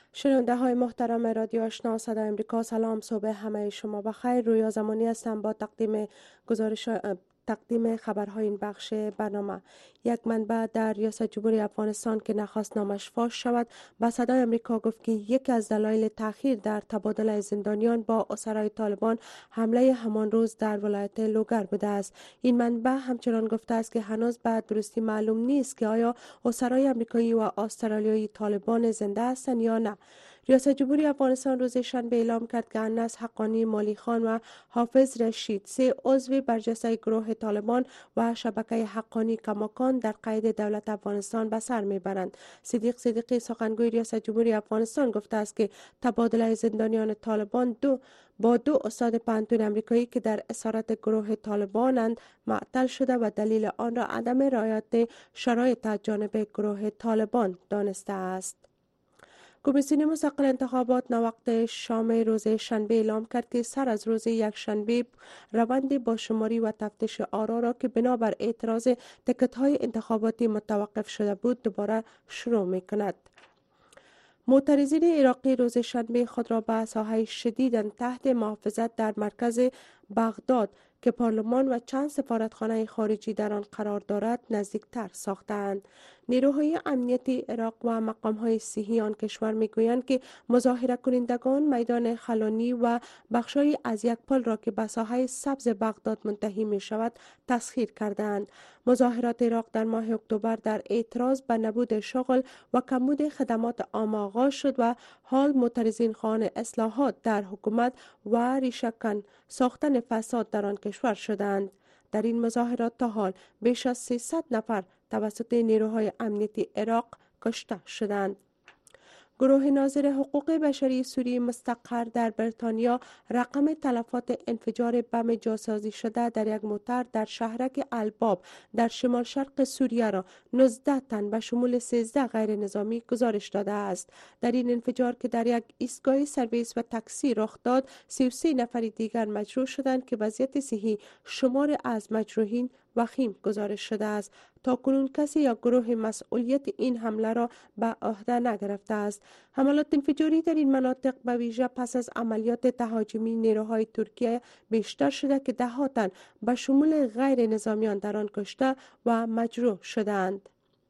شنونده های محترم رادیو آشنا صدای امریکا، سلام، صبح همه شما بخیر. رویا زمانی هستم با تقدیم خبرهای این بخش برنامه. یک منبع در ریاست جمهوری افغانستان که نخواست نامش فاش شود به صدای امریکا گفت که یکی از دلایل تأخیر در تبادل زندانیان با اسرای طالبان حمله همان روز در ولایت لوگر بوده است. این منبع همچنان گفته است که هنوز به درستی معلوم نیست که آیا اسرای آمریکایی و استرالیایی طالبان زنده هستند یا نه. ریاست جمهوری افغانستان روز شنبه اعلام کرد که انس حقانی مالی خان و حافظ رشید، سه عضو برجسته گروه طالبان و شبکه حقانی کماکان در قید دولت افغانستان به سر میبرند. صدیق صدیقی سخنگوی ریاست جمهوری افغانستان گفته است که تبادله زندانیان طالبان با دو استاد پانتون امریکایی که در اسارت گروه طالبانند معطل شده و دلیل آن را عدم رعایت شرایط از جانب گروه طالبان دانسته است. کمیسیون مستقل انتخابات ناوقت شام روز شنبه اعلام کرد که سر از روز یک شنبه روند با شماری و تفتیش آرا را که بنابر اعتراض تکت های انتخاباتی متوقف شده بود دوباره شروع می کند. معترضین عراقی روز شنبه خود را به ساحه شدیداً تحت محافظت در مرکز بغداد که پارلمان و چند سفارتخانه خارجی در آن قرار دارد نزدیکتر ساختند. نیروهای امنیتی عراق و مقام‌های صحی آن کشور میگویند که مظاهره کنندگان میدان خلانی و بخشی از یک پل را که به ساحه سبز بغداد منتهی می شود تسخیر کردند. مظاهرات عراق در ماه اکتبر در اعتراض به نبود شغل و کمبود خدمات عامه آغاز شد و حال معترضین خواهان اصلاحات در حکومت و ریشه‌کن ساختن فساد در آن کشور شدند. در این مظاهرات تا حال بیش از 300 نفر توسط نیروهای امنیتی عراق کشته شدند. گروه ناظر حقوق بشری سوری مستقر در بریتانیا رقم تلفات انفجار بم جاسازی شده در یک موتر در شهرک الباب در شمال شرق سوریه را 19 تن به شمول 13 غیر نظامی گزارش داده است. در این انفجار که در یک ایستگاه سرویس و تاکسی رخ داد، 33 نفر دیگر مجروح شدند که وضعیت صحی شمار از مجروحین وخیم گزارش شده است. تاکنون کسی یا گروه مسئولیت این حمله را به عهده نگرفته است. حملات انفجاری در این مناطق به ویژه پس از عملیات تهاجمی نیروهای ترکیه بیشتر شده که 10 تن به شمول غیر نظامیان در آن کشته و مجروح شدند.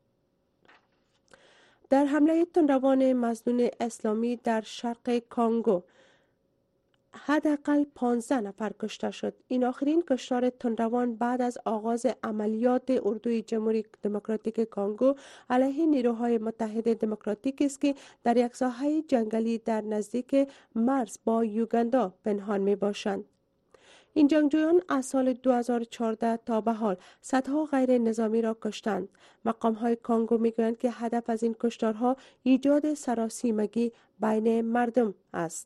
در حمله تندروان مظنون اسلامی در شرق کانگو حداقل 15 نفر کشته شد. این آخرین کشتار تندروان بعد از آغاز عملیات اردوی جمهوری دموکراتیک کانگو علیه نیروهای متحد دموکراتیک است که در یک ساحه جنگلی در نزدیک مرز با یوگاندا پنهان می باشند. این جنگجویان از سال 2014 تا به حال صدها غیر نظامی را کشتند. مقام‌های کانگو می‌گویند که هدف از این کشتارها ایجاد سراسیمگی بین مردم است.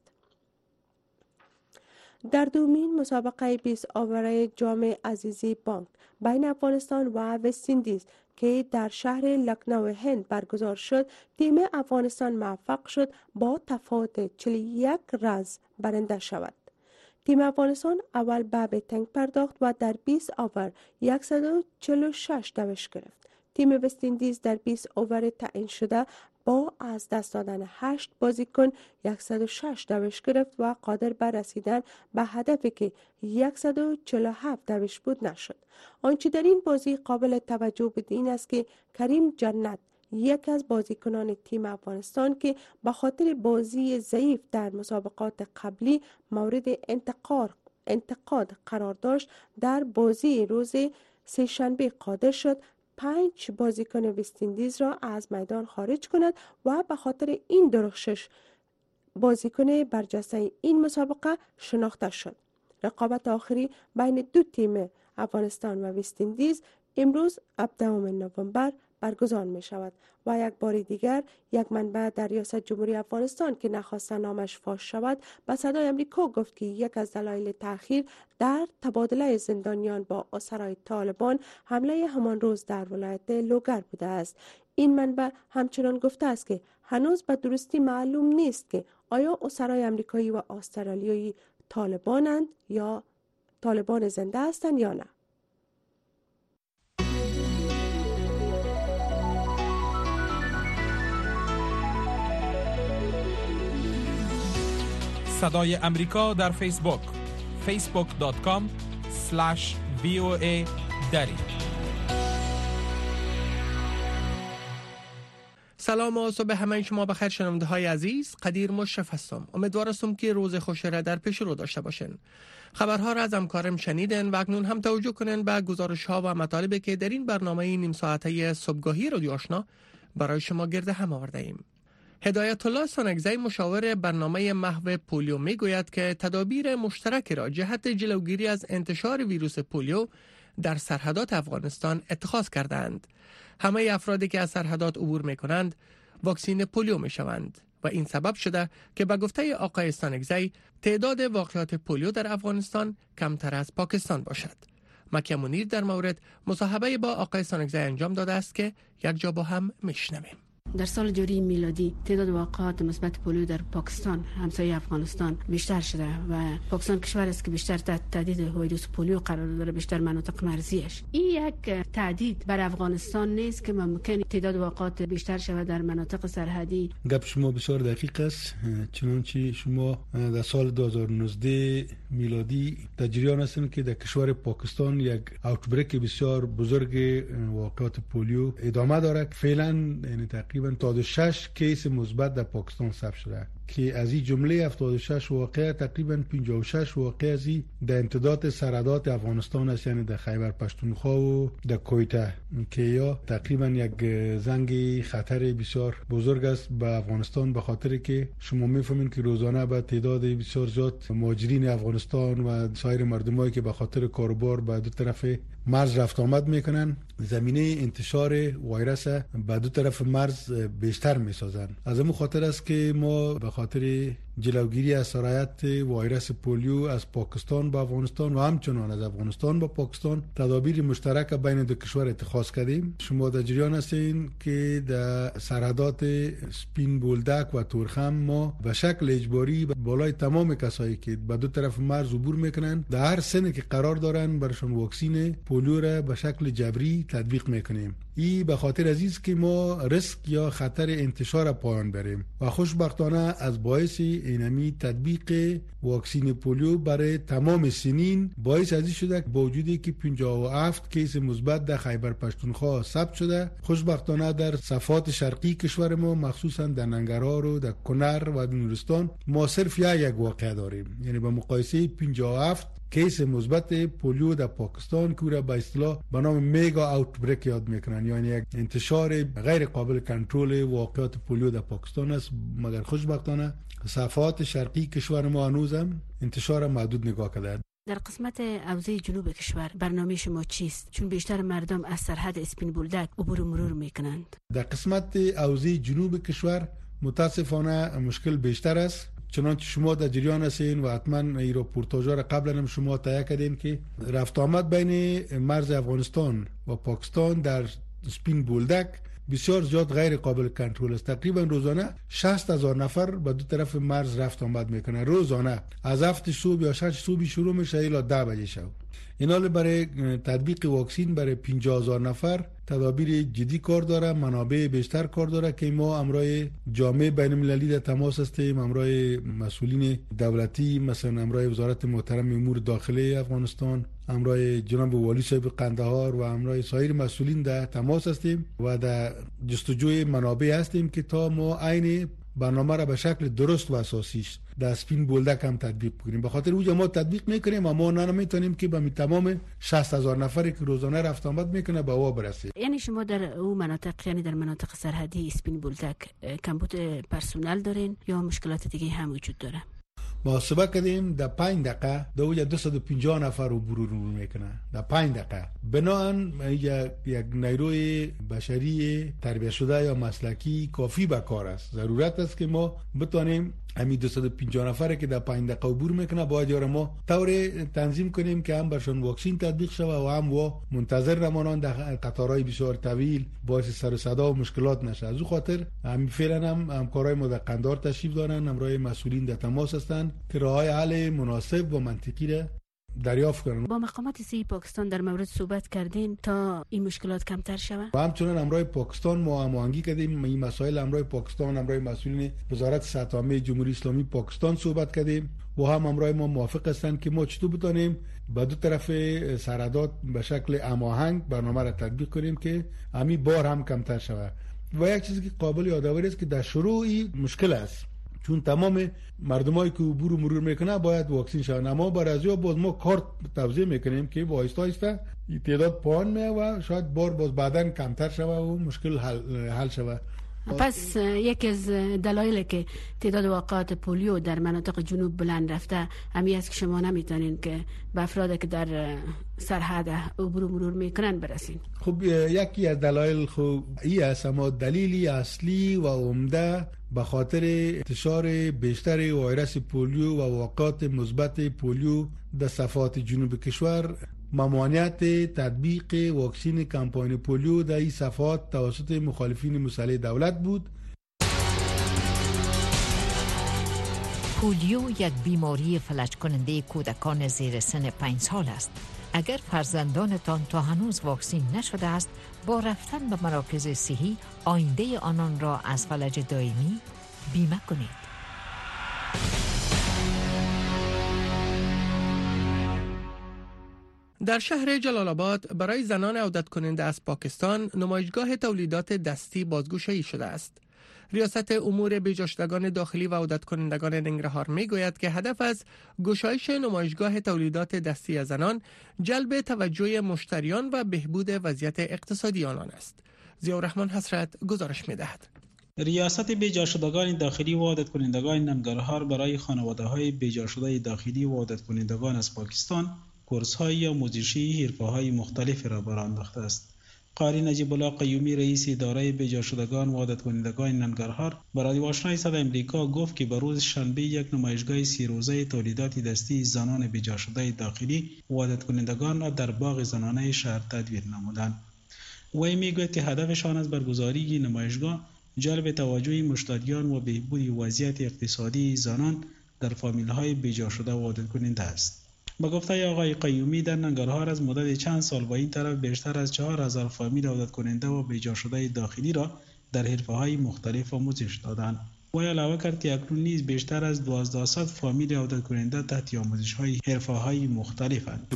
در دومین مسابقه 20 آوره جام عزیزی بانک بین افغانستان و وست‌اندیز که در شهر لکنو هند برگزار شد، تیم افغانستان موفق شد با تفاوت 41 رنز برنده شود. تیم افغانستان اول به بیتنگ پرداخت و در 20 آور 146 دوش گرفت. تیم وست‌اندیز در 20 آور تعیین شده با از دست دادن 8 بازیکن 106 دوش گرفت و قادر به رسیدن به هدفی که 147 دوش بود نشد. آنچه در این بازی قابل توجه بود این است که کریم جنت، یک از بازیکنان تیم افغانستان که به خاطر بازی ضعیف در مسابقات قبلی مورد انتقاد قرار داشت، در بازی روز سه‌شنبه قادر شد 5 بازیکن وست‌اندیز را از میدان خارج کند و به خاطر این درخشش بازیکن برجسته این مسابقه شناخته شد. رقابت آخری بین دو تیم افغانستان و وست‌اندیز امروز 17 نوامبر برگزار می شود و یک بار دیگر یک منبع در ریاست جمهوری افغانستان که نخواست نامش فاش شود به صدای امریکا گفت که یک از دلایل تأخیر در تبادله زندانیان با اسرای طالبان حمله همان روز در ولایت لوگر بوده است. این منبع همچنان گفته است که هنوز به درستی معلوم نیست که آیا اسرای آمریکایی و استرالیایی طالبانند یا طالبان زنده هستند یا نه. صدای امریکا در فیسبوک facebook.com/VOA دری. سلام و صبح همه شما بخیر شنونده های عزیز. قدیر مشرف هستم. امیدوار هستم که روز خوش را در پیش رو داشته باشین. خبرها را از همکارم شنیدن و اکنون هم توجه کنین به گزارش ها و مطالبی که در این برنامه نیم ساعته صبحگاهی رادیو آشنا برای شما گرد هم آورده ایم. هدایت الله سانگزی مشاور برنامه محو پولیو می گوید که تدابیر مشترک را جهت جلوگیری از انتشار ویروس پولیو در سرحدات افغانستان اتخاذ کردند. همه افرادی که از سرحدات عبور می کنند واکسین پولیو می شوند و این سبب شده که به گفته آقای سانگزی تعداد واقعات پولیو در افغانستان کمتر از پاکستان باشد. مکه منیر در مورد مصاحبه با آقای سانگزی انجام داده است که یک جا با هم میشنویم. در سال جاری میلادی تعداد واقعات مثبت پولیو در پاکستان همسایه افغانستان بیشتر شده و پاکستان کشور است که بیشتر تهدید ویروس پولیو قرار داره، بیشتر مناطق مرزیش. این یک تهدید بر افغانستان نیست که ممکن تعداد واقعات بیشتر شود در مناطق سرحدی. گپ شما بسیار دقیق است، چنانچه شما در سال 2019 میلادی در جریان هستید که در کشور پاکستان یک اوتبریک بسیار بزرگ واقعات پولیو ادامه داره. فعلا یعنی تقریبا 76 کیس مثبت در پاکستان ثبت شده که از این جمله 76 واقعه تقریبا 56 واقعه از این در امتداد سرحدات افغانستان است، یعنی در خیبر پختونخوا و در کویته که یا تقریبا یک زنگ خطر بسیار بزرگ است به افغانستان، به خاطر که شما میفهمین که روزانه به تعداد بسیار زیاد مهاجرین افغانستان و سایر مردمایی که به خاطر کاروبار به دو طرف مرز رفت آمد میکنن، زمینه انتشار ویروس به دو طرف مرز بیشتر میسازن. از همون خاطر است که ما به خاطر جلوگیری از سرایت ویروس پولیو از پاکستان به افغانستان و همچنان از افغانستان به پاکستان تدابیر مشترک بین دو کشور اتخاذ کردیم. شما در جریان هستین که در سرحدات سپین بولدک و تورخم ما به شکل اجباری بالای تمام کسایی که به دو طرف مرز عبور میکنن در هر سنی که قرار دارن برشون واکسین پولیو را به شکل جبری تطبیق میکنیم. این به خاطر عزیز که ما ریسک یا خطر انتشار پایان بریم و خوشبختانه از باعث اینمی تطبیق واکسین پولیو برای تمام سنین باعث ازی شده که با وجودی که 57 کیس مثبت در خیبر پختونخوا ثبت شده، خوشبختانه در صفات شرقی کشور ما مخصوصا در ننگرهار و در کنر و نورستان ما صرف یک واقعه داریم. یعنی با مقایسه 57 کیس مثبت پولیو در پاکستان که را به اصطلاح به نام میگا اوتبریک یاد میکنن، یعنی یک انتشار غیر قابل کنترل واقعات پولیو در پاکستان است، مگر خوشبختانه صفات شرقی کشور ما هنوزم انتشار محدود نگاه کرده. در قسمت حوزه جنوب کشور برنامه شما چیست؟ چون بیشتر مردم از سرحد اسپین بولدک عبور و مرور میکنند. در قسمت حوزه جنوب کشور متاسفانه مشکل بیشتر است، چنانچه شما در جریان هستین و حتما این رپورتاژها را قبلا هم شما تهیه کردین که رفت آمد بین مرز افغانستان و پاکستان در سپین بولدک بسیار زیاد غیر قابل کنترل است. تقریبا روزانه 60,000 نفر به دو طرف مرز رفت آمد میکنه روزانه، از 7 صبح یا 6 صبح شروع میشه الی 10 بجه شب. اینا برای تطبیق واکسین برای 50,000 نفر تدابیر جدی کار داره، منابع بیشتر کار داره که ما امرای جامعه بین المللی در تماس هستیم، امرای مسئولین دولتی مثلا امرای وزارت محترم امور داخلی افغانستان، امرای جناب والی صاحب قندهار و امرای سایر مسئولین در تماس هستیم و در جستجوی منابع هستیم که تا ما عین برنامه را به شکل درست و اساسیش در سپین بولدک هم تطبیق کنیم. به خاطر اوج ما تطبیق میکنیم اما نمیتونیم که به تمام 60,000 نفری که روزانه رفت آمد میکنه به وا برسیم. یعنی شما در او مناطق، یعنی در مناطق سرحدی سپین بولدک کمبود پرسونل دارین یا مشکلات دیگه هم وجود داره؟ محاسبه کردیم در 5 دقیقه در اوج 250 نفر رو عبور میکنه در 5 دقیقه. بنابراین یک نیروی بشری تربیت شده یا مسلکی کافی به کار است. ضرورت است که ما بتونیم همین 250 نفره که در 5 دقیقه عبور میکنه باید یاره ما طور تنظیم کنیم که هم برشون واکسین تطبیق شود و هم و منتظر نمانند در قطارهای بسیار طویل باعث سر و صدا و مشکلات نشه. از او خاطر همین فعلا هم همکارای ما در قندهار تشریف دارن، همراه مسئولین در تماس هستند که راههای حل مناسب و منطقی را دریافت کنند. با مقامات سیاسی پاکستان در مورد صحبت کردین تا این مشکلات کمتر شود؟ و همچنین همراه پاکستان ما هماهنگی کردیم. این مسائل همراه پاکستان، همراه مسئولین وزارت صحت عامه جمهوری اسلامی پاکستان صحبت کردیم و همراه ما موافق هستند که ما چطور بتونیم به دو طرف سرحدات به شکل هماهنگ برنامه را تطبیق کنیم که همین بار هم کمتر شود. و یک چیزی که قابل یادآوری است که در شروع مشکل است، چون تمام مردمایی که عبور و مرور میکنه باید واکسین شوند، اما بر از یا باز ما کارت توزیع میکنیم که آهسته آهسته تعداد پایین میاد و شاید بار باز بعداً کمتر شود و مشکل حل شود. پس یکی از دلایلی که تعداد واقعات پولیو در مناطق جنوب بلند رفته همی است که شما نمیتونین که به افرادی که در سرحد عبور و مرور میکنن برسین. خب یکی از دلایل خوب ای است، اما دلیلی اصلی و عمده به خاطر انتشار بیشتر ویروس پولیو و واقعات مثبت پولیو در صفحات جنوب کشور ممانعت تطبیق واکسین کمپاین پولیو در این صفحات توسط مخالفین مسلح دولت بود. پولیو یک بیماری فلج کننده کودکان زیر سن 5 سال است. اگر فرزندانتان تا هنوز واکسین نشده است، با رفتن به مراکز صحی آینده آنان را از فلج دائمی بیمه کنید. در شهر جلال آباد برای زنان عودت کننده از پاکستان نمایشگاه تولیدات دستی بازگشایی شده است. ریاست امور بجاشدگان داخلی و عودت کنندگان ننگرهار می گوید که هدف از گشایش نمایشگاه تولیدات دستی زنان جلب توجه مشتریان و بهبود وضعیت اقتصادی آنان است. ضیاءالرحمن حسرت گزارش می دهد. ریاست بجاشدگان داخلی و عودت کنندگان ننگرهار برای خانواده‌های بجاشده داخلی و عودت کنندگان از پاکستان کورس‌های آموزشی حرفه‌های مختلف را برآورده انداخته است. قاری نجیب الله قیومی رئیس اداره بجاشدگان و عودت کنندگان ننگرهار به رادیو آشنای صدای امریکا گفت که به روز شنبه یک نمایشگاه 3 روزه تولیدات دستی زنان بجاشده داخلی و عودت کنندگان را در باغ زنانه شهر تدوین نمودند. وی میگوید که هدفشان از برگزاری نمایشگاه جلب توجه مشتریان و بهبود وضعیت اقتصادی زنان در فامیل‌های بجاشده و عودت کننده است. با گفته آقای قیومی در ننگرهار از مدت چند سال با این طرف بیشتر از 4000 فامیل عودت کننده و بجاشده داخلی را در حرفه‌های مختلف آموزش دادند. وی علاوه کرد که اکنون نیز بیشتر از 1200 فامیل عودت کننده تحت آموزش‌های حرفه‌های مختلفند.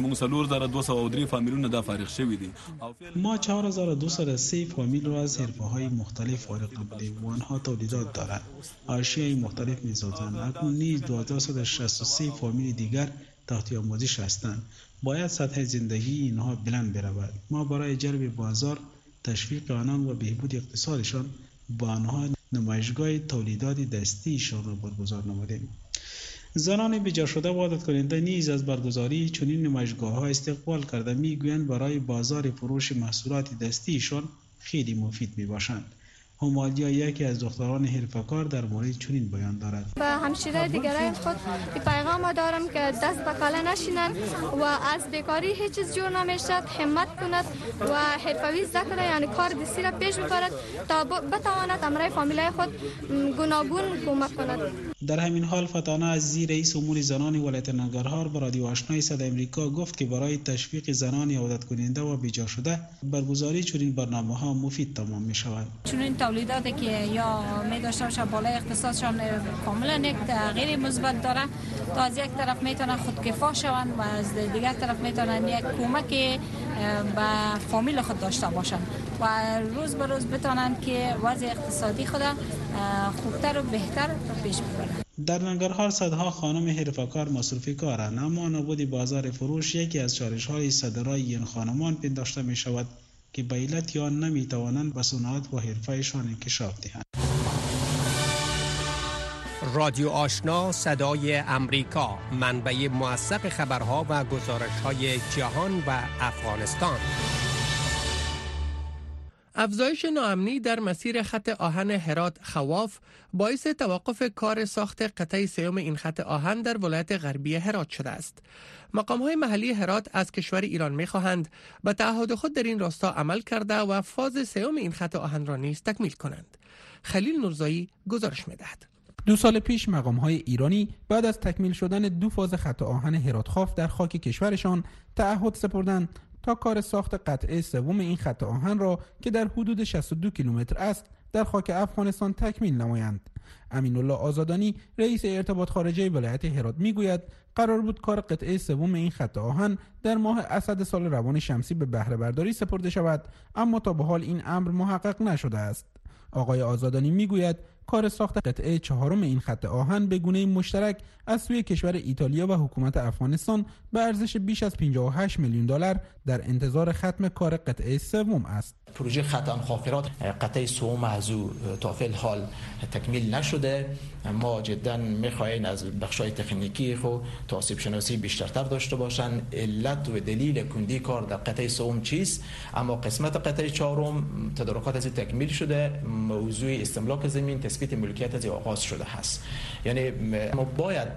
ما 4203 فامیل را از حرفه‌های مختلف فارغ نمودیم و آنها تولیدات دارند. اشیاء مختلف می‌سازند. اکنون نیز 1263 فامیل دیگر تحت آموزش هستند. باید سطح زندگی اینها بلند برود. ما برای جلب بازار، تشویق آنان و بهبود اقتصادشان با آنها نمایشگاه تولیدات دستیشان را برگزار نمودیم. زنان بجاشده و عادت کننده نیز از برگزاری چنین نمایشگاه‌ها استقبال کرده میگویند برای بازار فروش محصولات دستیشان خیلی مفید میباشند. همالیا یکی از دختران حرفه‌کار در مورد چنین بیان دارد. به همشیره دیگران خود پیغام دارم که دست به کله نشینند و از بیکاری هیچ چیز جور نمیشد، همت کند و حرفوی ذکر یعنی کار دستی را پیش ببرد تا بتواند امرای فامیلای خود گوناگون کمک کند. در همین حال فتانه عزیزی رئیس امور زنان ولایت ننگرهار به رادیو آشنای صدای امریکا گفت که برای تشویق زنان عودت کننده و بیجا شده برگزاری چنین برنامه‌ها مفید تمام می‌شود. چنین تولیداتی که یا می‌داشته باشه بالای اقتصادشان کاملا یک تغییر مثبت داره، تا از یک طرف میتونه خودکفا شوند و از دیگر طرف میتونن یک کمک به فامیل خود داشته باشند و روز به روز بتونن که وضع اقتصادی خود خوبتر و بهتر پیش ببرند. در ننگرهار صدها خانم حرفه‌کار مصرفی کارند، اما نبود بازار فروش یکی از چالش‌های صدرای این خانمان پنداشته می‌شود که به علت آن نمی‌توانند به صنعت و حرفه‌شان انکشاف دهند. رادیو آشنا صدای امریکا، منبع موثق خبرها و گزارش‌های جهان و افغانستان. افزایش ناامنی در مسیر خط آهن هرات خواف باعث توقف کار ساخت قطعه سوم این خط آهن در ولایت غربی هرات شده است. مقام‌های محلی هرات از کشور ایران می‌خواهند به تعهد خود در این راستا عمل کرده و فاز سوم این خط آهن را نیز تکمیل کنند. خلیل نورزایی گزارش می‌دهد. 2 سال پیش مقام‌های ایرانی بعد از تکمیل شدن 2 فاز خط آهن هراتخاف در خاک کشورشان تعهد سپردند تا کار ساخت قطعه سوم این خط آهن را که در حدود 62 کیلومتر است در خاک افغانستان تکمیل نمایند. امین‌الله آزادانی رئیس ارتباط خارجه ولایت هرات میگوید قرار بود کار قطعه سوم این خط آهن در ماه اسد سال روان شمسی به بهره برداری سپرده شود، اما تا به حال این امر محقق نشده است. آقای آزادانی میگوید کار ساخت قطعه 4 این خط آهن به گونه مشترک از سوی کشور ایتالیا و حکومت افغانستان به ارزش بیش از 58 میلیون دلار در انتظار ختم کار قطعه سوم است. پروژه خط آهن خافرات قطعه سوم از او تا فعل حال تکمیل نشده. ما جدا می‌خواهیم از بخش‌های تکنیکی خو توصیف شناسی بیشترتر داشته باشند. علت و دلیل کندی کار در قطعه سوم چیست؟ اما قسمت قطعه 4 تدارکات از تکمیل شده. موضوع استملاک زمین تثبیت ملکیت از آغاز شده است. یعنی ما باید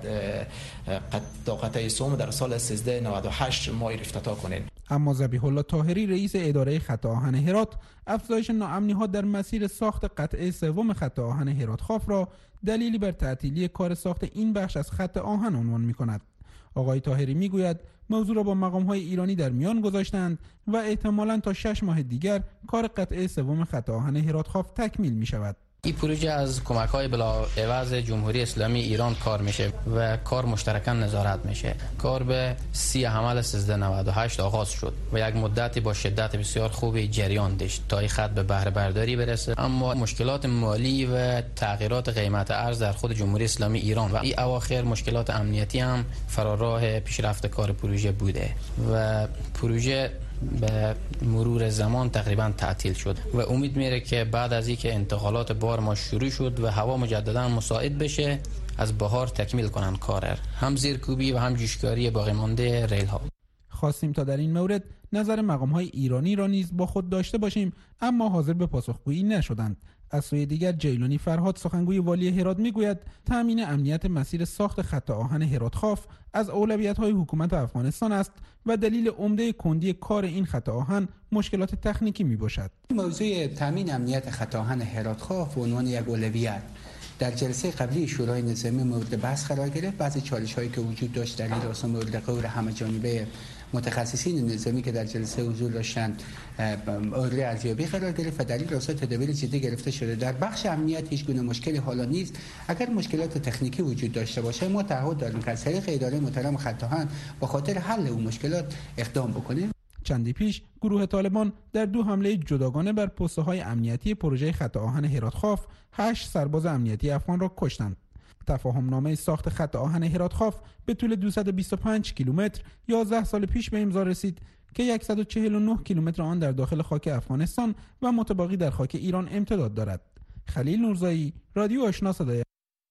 قطعه سوم در سال 1398 ما افتتاح کنیم. اما ذبیح الله طاهری رئیس اداره خط آهن هرات افزایش ناامنی‌ها در مسیر ساخت قطعه سوم خط آهن هراتخاف را دلیلی بر تعطیلی کار ساخت این بخش از خط آهن عنوان می‌کند. آقای طاهری میگوید موضوع را با مقام‌های ایرانی در میان گذاشتند و احتمالاً تا 6 ماه دیگر کار قطعه سوم خط آهن هراتخاف تکمیل می‌شود. این پروژه از کمک‌های بلاعوض جمهوری اسلامی ایران کار میشه و کار مشترکاً نظارت میشه. کار به 30 حمل 1398 آغاز شد و یک مدتی با شدت بسیار خوبی جریان داشت تا این خط به بهره برداری برسه، اما مشکلات مالی و تغییرات قیمت ارز در خود جمهوری اسلامی ایران و این اواخر مشکلات امنیتی هم فراراه پیشرفت کار پروژه بوده و پروژه به مرور زمان تقریبا تعطیل شد و امید میره که بعد از اینکه انتقالات بار ما شروع شد و هوا مجددا مساعد بشه از بهار تکمیل کنن کار هم زیرکوبی و هم جوشکاری باقی مانده ریل ها. خواستیم تا در این مورد نظر مقام‌های ایرانی را نیز با خود داشته باشیم، اما حاضر به پاسخگویی نشدند. از سوی دیگر جیلانی فرهاد سخنگوی والی هرات میگوید تامین امنیت مسیر ساخت خط آهن هراتخاف از اولویت‌های حکومت افغانستان است و دلیل عمده کندی کار این خط آهن مشکلات تکنیکی میباشد. موضوع تامین امنیت خط آهن هراتخاف به عنوان یک اولویت در جلسه قبلی شورای نظامی مورد بحث قرار گرفت. بعضی چالش‌هایی که وجود داشت در این راستا مورد غور همه‌جانبه متخصصین نظامی که در جلسه حضور داشتند مورد ارزیابی قرار گرفت و در این راستا تدابیر جدی گرفته شده. در بخش امنیت هیچ گونه مشکلی حالا نیست. اگر مشکلات تکنیکی وجود داشته باشه ما تعهد داریم که از طریق اداره محترم خط آهن با خاطر حل اون مشکلات اقدام بکنیم. چندی پیش گروه طالبان در 2 حمله جداگانه بر پست‌های امنیتی پروژه خط آهن هراتخاف 8 سرباز امنیتی افغان را کشتند. تفاهمنامه ساخت خط آهن هراتخاف به طول 225 کیلومتر 11 سال پیش به امضا رسید که 149 کیلومتر آن در داخل خاک افغانستان و متباقی در خاک ایران امتداد دارد. خلیل نورزایی، رادیو آشنا صدای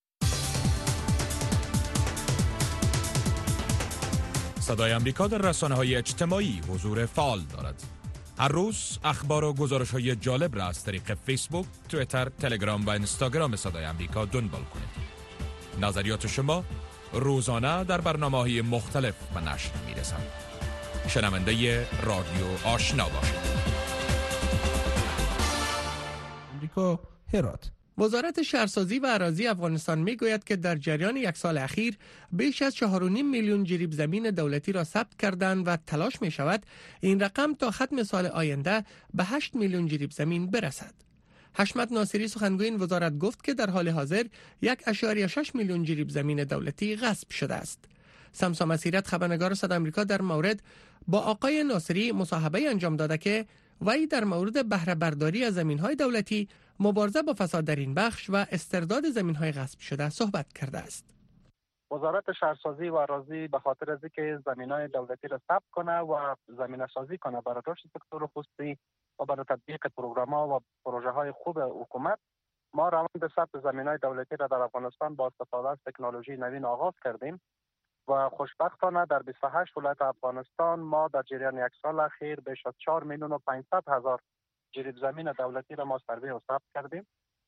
صدای آمریکا در رسانه‌های اجتماعی حضور فعال دارد. هر روز اخبار و گزارش‌های جالب را از طریق فیسبوک، توییتر، تلگرام و اینستاگرام صدای آمریکا دنبال کنید. نظریات شما روزانه در برنامه‌های مختلف به نشر می‌رسند. شنونده رادیو آشنا باشید. آمریکا هرات. وزارت شهرسازی و اراضی افغانستان میگوید که در جریان 1 سال اخیر بیش از 4.5 میلیون جریب زمین دولتی را ثبت کردند و تلاش می شود این رقم تا ختم سال آینده به 8 میلیون جریب زمین برسد. حشمت ناصری سخنگوی این وزارت گفت که در حال حاضر 1.6 میلیون جریب زمین دولتی غصب شده است. سمسا مسیرت خبرنگار صدای آمریکا در مورد با آقای ناصری مصاحبه انجام داده که وی در مورد بهره برداری از زمین‌های دولتی، مبارزه با فساد در این بخش و استرداد زمین‌های غصب شده صحبت کرده است. وزارت شهرسازی و اراضی به خاطر از اینکه زمین‌های دولتی را ثبت کنه و زمینه سازی کنه برای رشد سکتور خصوصی و برای تطبیق پروگرام‌ها و پروژه‌های خوب حکومت، ما روند ثبت زمین‌های دولتی را در افغانستان با استفاده از تکنولوژی نوین آغاز کردیم و خوشبختانه در 28 ولایت افغانستان ما در جریان 1 سال اخیر بیش از 4 میلیون و 500 هزار جریب زمین دولتی را ما سروی و ثبت کردیم.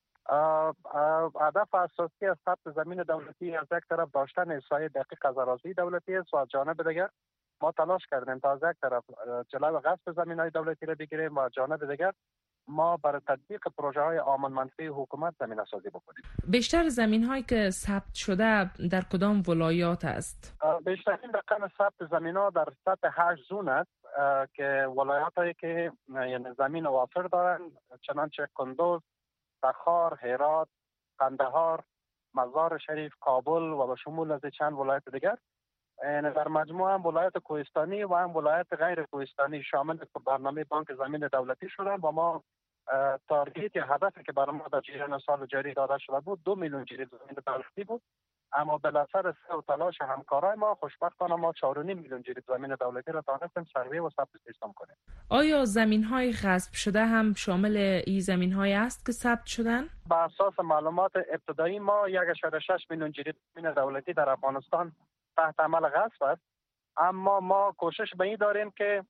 هدف اساسی از ثبت زمین دولتی از یک طرف داشتن احصایه دقیق از اراضی دولتی است و از جانب دیگر ما تلاش کردیم تا از یک طرف جلوی غصب زمین‌های دولتی را بگیریم و از جانب دیگر ما برای تطبیق پروژه های عامل منفی حکومت زمینه سازی بکنیم. بیشتر زمین هایی که ثبت شده در کدام ولایات است؟ بیشترین رقم ثبت زمین ها در سطح 8 زون است که ولایات هایی که یعنی زمین وافر دارند، چنانچه کندوز، تخار، هرات، قندهار، مزار شریف، کابل و به شمول از چند ولایت دیگر. یعنی در مجموع هم ولایت کوهستانی و هم ولایت غیر کوهستانی شامل برنامه بانک زمین دولتی شدند و ما تارگت یا هدفی که برای ما در جریان سال جاری داده شده بود 2 میلیون جریب زمین دولتی بود، اما بالاخره سعی و تلاش همکارای ما خوشبختانه ما 4.5 میلیون جریب زمین دولتی را توانستیم سروی و ثبت سیستم کنیم. آیا زمین های غصب شده هم شامل این زمین های است که ثبت شدن؟ بر اساس معلومات ابتدایی ما 1.6 میلیون جریب زمین دولتی در افغانستان تحت عمل غصب است، اما ما کوشش به این داریم که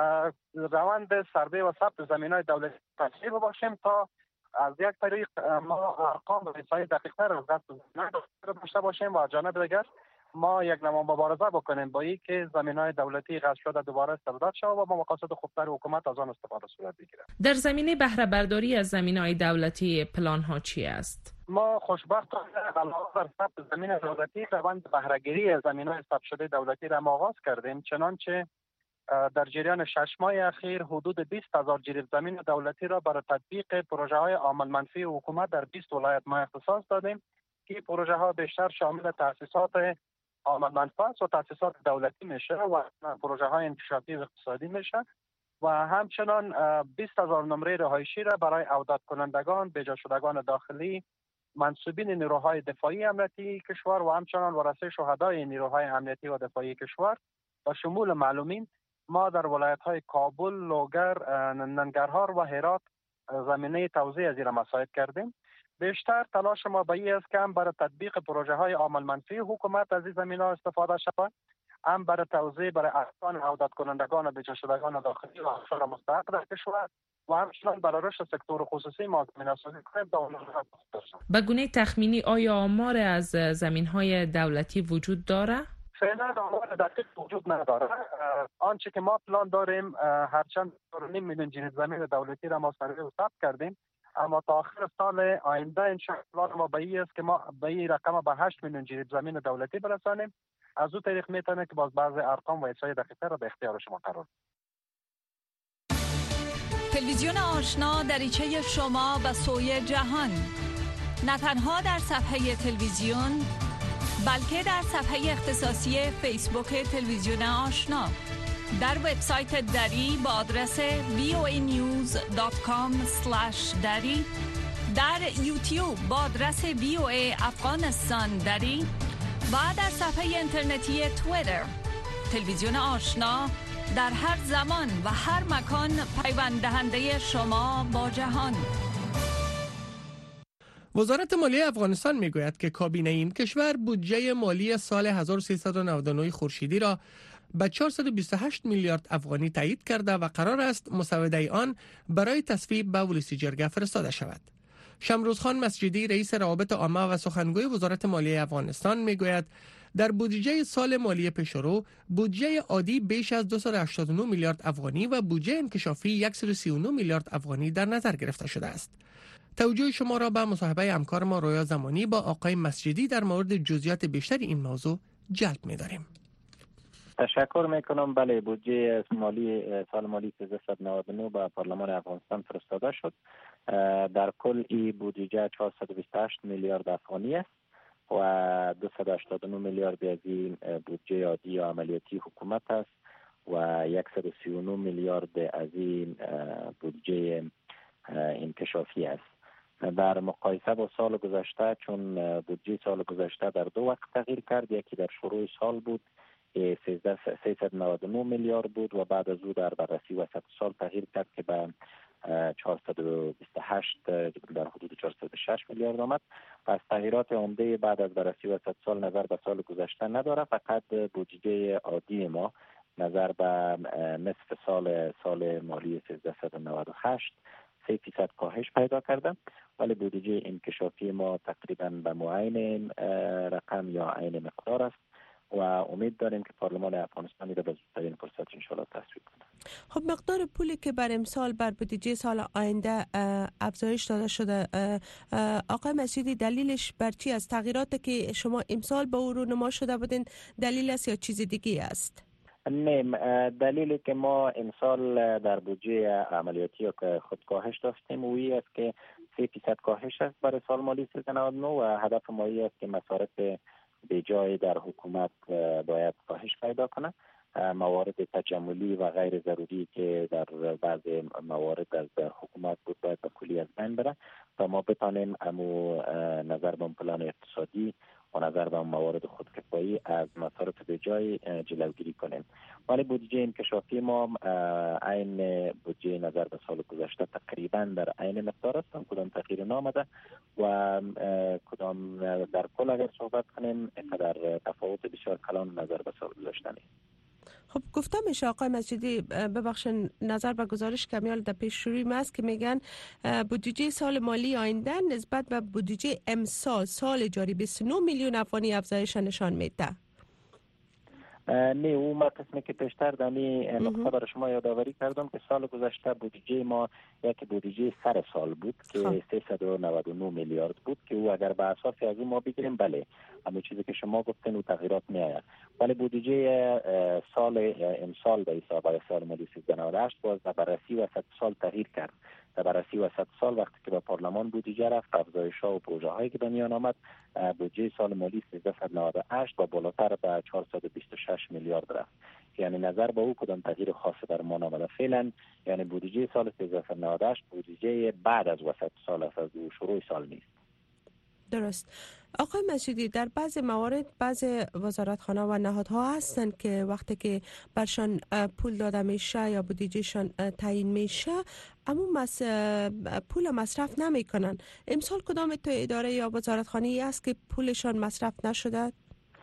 روند سروی و ثبت زمین‌های دولتی تشریح باشیم تا از یک طریق ما ارقام و احصای دقیق‌تر از غصب زمین‌های دولتی داشته باشیم و از جانب دیگر ما یک نوع مبارزه بکنیم با این که زمین‌های دولتی غصب شده دوباره استرداد شود و با مقاصد خوبتر حکومت از آن استفاده صورت بگیرد. در زمینه بهره برداری از زمین‌های دولتی پلان ها چی است؟ ما خوشبختانه علاوه بر ثبت زمین دولتی روند بهره‌گیری از زمین‌های ثبت شده دولتی را آغاز کردیم، چنانچه در جریان 6 ماه اخیر حدود 20,000 جریب زمین دولتی را برای تطبیق پروژه های عامل منفی حکومت در 20 ولایت ما اختصاص دادیم که پروژه ها بیشتر شامل تأسیسات عامل منفعه و تأسیسات دولتی میشه و پروژه های انکشافی و اقتصادی میشه و همچنان 20,000 نمره رهایشی را برای عودت کنندگان، بجا شدگان داخلی، منصوبین نیروهای دفاعی امنیتی کشور و همچنان ورثه شهدای نیروهای امنیتی و دفاعی کشور و شمول معلومین ما در ولایت‌های کابل، لوگر، ننگرهار و هرات زمینه توزیع از این مساعد کردیم. بیشتر تلاش ما به این است که هم برای تطبیق پروژه های عامل منفی حکومت از این زمینه‌ها استفاده شود، هم برای توزیع برای افغان عودت کنندگان بجا شدگان داخلی و افراد مستحق در کشور و همچنان برای رشد سکتور خصوصی ما زمینه سازی کنیم تا اونها به گونه تخمینی آیا آمار از زمین‌های دولتی وجود داره؟ فعلا آمار دقیق وجود نداره. آنچه که ما پلان داریم هرچند 4.5 میلیون جریب زمین دولتی را ما سروی و ثبت کردیم، اما تا آخر سال آینده انشاءالله ما به این است که ما به این رقم به 8 میلیون جریب زمین دولتی برسانیم. از اون طریق میتونه که باز بعضی ارقام و احصای دقیق‌تر را به اختیار شما قرار بدیم. تلویزیون آشنا دریچه شما به سوی جهان، نه تنها در صفحه تلویزیون بلکه در صفحه اختصاصی فیسبوک تلویزیون آشنا، در وبسایت دری با آدرس voanews.com/dari، در یوتیوب با آدرس VOA افغانستان دری و در صفحه اینترنتی توییتر. تلویزیون آشنا در هر زمان و هر مکان پیوند دهنده شما با جهان. وزارت مالیه افغانستان میگوید که کابینه این کشور بودجه مالی سال 1399 خورشیدی را به 428 میلیارد افغانی تایید کرده و قرار است مسوده آن برای تصویب به ولسی جرگه فرستاده شود. شمروزخان مسجدی رئیس روابط عامه و سخنگوی وزارت مالیه افغانستان میگوید در بودجه سال مالی پیشرو بودجه عادی بیش از 289 میلیارد افغانی و بودجه انکشافی 139 میلیارد افغانی در نظر گرفته شده است. توجه شما را به مصاحبه همکار ما رویا زمانی با آقای مسجدی در مورد جزئیات بیشتر این موضوع جلب می‌داریم. تشکر میکنم. بله، بودجه مالی سال مالی 1399 به پارلمان افغانستان فرستاده شد. در کل این بودجه 428 میلیارد افغانی است و 289 میلیارد از این بودجه عادی و عملیاتی حکومت است و 139 میلیارد از این بودجه انکشافی است. در مقایسه با سال گذشته، چون بودجه سال گذشته در دو وقت تغییر کرد، یکی در شروع سال بود 399 میلیارد بود و بعد از او در بررسی وسط سال تغییر کرد که به 428 در حدود 406 میلیارد آمد. پس تغییرات عمده بعد از بررسی وسط سال نظر به سال گذشته نداره، فقط بودجه عادی ما نظر به نصف سال مالی 1398 3% کاهش پیدا کرده، ولی بودجه انکشافی ما تقریبا به معین رقم یا عین مقدار است و امید داریم که پارلمان افغانستان را به زودترین فرصت ان شاء الله تصویب کنه. خب مقدار پولی که بر امسال بر بودجه سال آینده افزایش داده شده، آقای مسعودی دلیلش بر چی است؟ تغییراتی که شما امسال به او رونما شده بودین دلیل است یا چیز دیگه است؟ نه، دلیلی که ما امسال در بودجه عملیاتی خود کاهش داشتیم اویی است که 3% کاهش است برای سال مالی 1399 و هدف ما است که مصارف به جای در حکومت باید کاهش پیدا کنه. موارد تجملی و غیر ضروری که در بعض موارد در حکومت بود باید به کلی از بین بره تا ما بتانیم نظر به پلان اقتصادی و نظر به موارد خودکفایی از مصارف به جای جلوگیری کنیم. ولی بودجه انکشافی ما عین بودجه نظر به سال گذشته تقریبا در عین مقدار است، کدام تغییر نامده و کدام در کل اگر صحبت کنیم در تفاوت بسیار کلان نظر به سال گذشته نیست. خب گفتم میشه آقای مسجدی، ببخشید نظر به گزارش کمیال در پیش روی ما است که میگن بودجه سال مالی آینده نسبت به بودجه امسال سال جاری 29 میلیون افغانی افزایش نشان میده. نه، او ما قسمی که پیشتر دمی نقطه برای شما یادآوری کردم که سال گذشته بودجه ما یک بودجه سر سال بود که 399 میلیارد بود که او اگر به اساس از او ما بگیریم بله همون چیزی که شما گفتین او تغییرات میآید، ولی بودجه سال امسال به حساب سال مالی 1398 باز در بررسی وسط سال تغییر کرد. در بررسی وسط سال وقتی که به پارلمان بودجه رفت، افزایش‌ها و پروژه هایی که به میان آمد، بودجه سال مالی 1398 با بالاتر به 426 میلیارد رفت. یعنی نظر به او کدام تغییر خاصی در ما نامده فعلا، یعنی بودجه سال 1398 بودجه بعد از وسط سال است، از شروع سال نیست. درست. آقای مسعودی، در بعض موارد بعض وزارتخانه و نهادها هستند که وقتی که برشان پول داده میشه یا بودجهشان تعیین میشه اما پول مصرف نمیکنن. امسال کدام تو اداره یا وزارتخانه است که پولشان مصرف نشده؟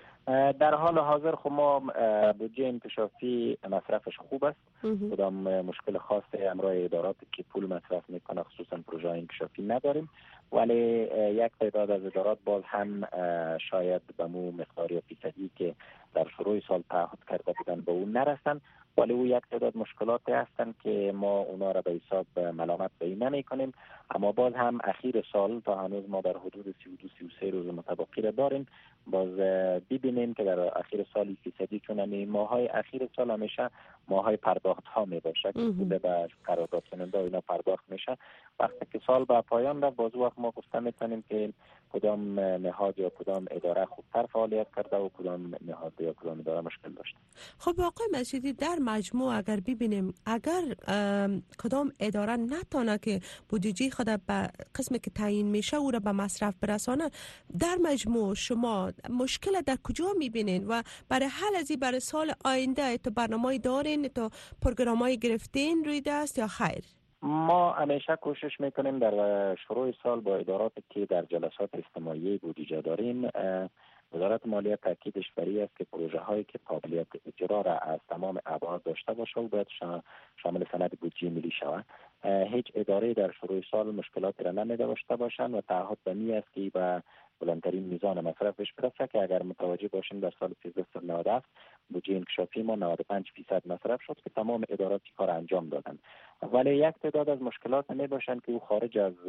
در حال حاضر خب ما بودجه انکشافی مصرفش خوب است، کدام مشکل خاص امرای اداراتی که پول مصرف میکنه خصوصا پروژه انکشافی نداریم، ولی یک تعداد از ادارات باز هم شاید به مو مقدار یا فیصدی که در شروع سال تعهد کرده بودن به اون نرسن، ولی او یک تعداد مشکلاتی هستند که ما اونا را به حساب ملامت به این نمی کنیم. اما باز هم اخیر سال تا هنوز ما در حدود 32-33 روز متبقی را داریم، باز ببینیم که در اخیر سال فیصدی چون ماهای اخیر سال همیشه ماهای پرداخت ها می باشه که پول به قرارداد کننده اینا پرداخت میشه. وقتی که سال به پایان رفت باز وقت ما گفته میتونیم که کدام نهاد یا کدام اداره خوبتر فعالیت کرده و کدام نهاد یا کدام اداره مشکل داشته. خب آقای مسعودی، در مجموع اگر ببینیم اگر کدام اداره نتونه که بودجه خود به قسمی که تعیین میشه او را به مصرف برسانه، در مجموع شما مشکل در کجا میبینین و برای حل از این برای سال آینده تو برنامه‌ای دارین، تو پروگرام‌های گرفتین روی دست یا خیر؟ ما همیشه کوشش میکنیم در شروع سال با اداراتی که در جلسات اجتماعی بودجه داریم، وزارت مالیه تاکیدش بر این است که پروژه هایی که قابلیت اجرا را از تمام ابعاد داشته باشه و باید شامل سند بودجه ملی شود. هیچ اداره در شروع سال مشکلاتی را نمی‌داشته باشند و تعهد به این است که به بلندترین میزان مصرفش برسه که اگر متوجه باشیم در سال 1397 بودجه انکشافی ما 95% مصرف شد که تمام ادارات کار انجام دادند، ولی یک تعداد از مشکلات نمی‌باشند که او خارج از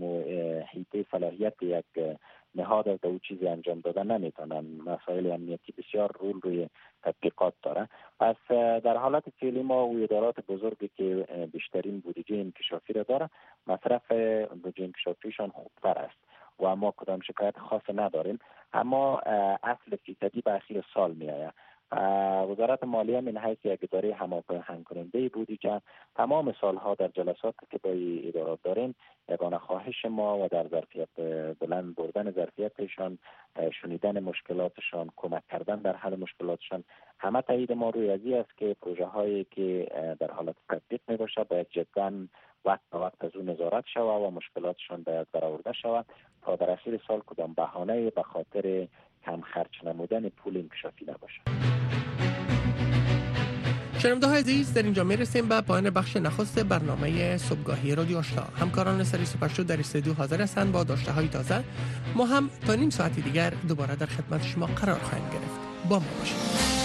حیطه صلاحیت یک نهاد از او چیزی انجام دادن نمیتونن. مسائل امنیتی بسیار رول روی تطبیقات داره. پس در حالت فعلی ما و ادارات بزرگی که بیشترین بودجه انکشافی را داره مصرف بودجه انکشافیشان خوبتر است و ما کدام شکایت خاص نداریم، اما اصل فیصدی به اخیر سال میآید. وزارت مالیه من حیث یک اداره هماهنگ کننده بودجه تمام سالها در جلساتی که با ادارات داریم یگانه خواهش ما و در ظرفیت بلند بردن ظرفیتشان، شنیدن مشکلاتشان، کمک کردن در حل مشکلاتشان، همه تایید ما روی ازی است که پروژه هایی که در حالت تطبیق می باشه باید جدا وقت به وقت از اون نظارت شود و مشکلاتشان باید برآورده شود تا در اخیر سال کدام بهانه به خاطر کم خرج نمودن پول انکشافی نباشه. شنونده های عزیز، در اینجا میرسیم به پایان بخش نخست برنامه صبحگاهی رادیو آشنا. همکاران سری سپرشو در استودیو حاضر هستند با داشته های تازه. ما هم تا نیم ساعت دیگر دوباره در خدمت شما قرار خواهیم گرفت. با ما باشید.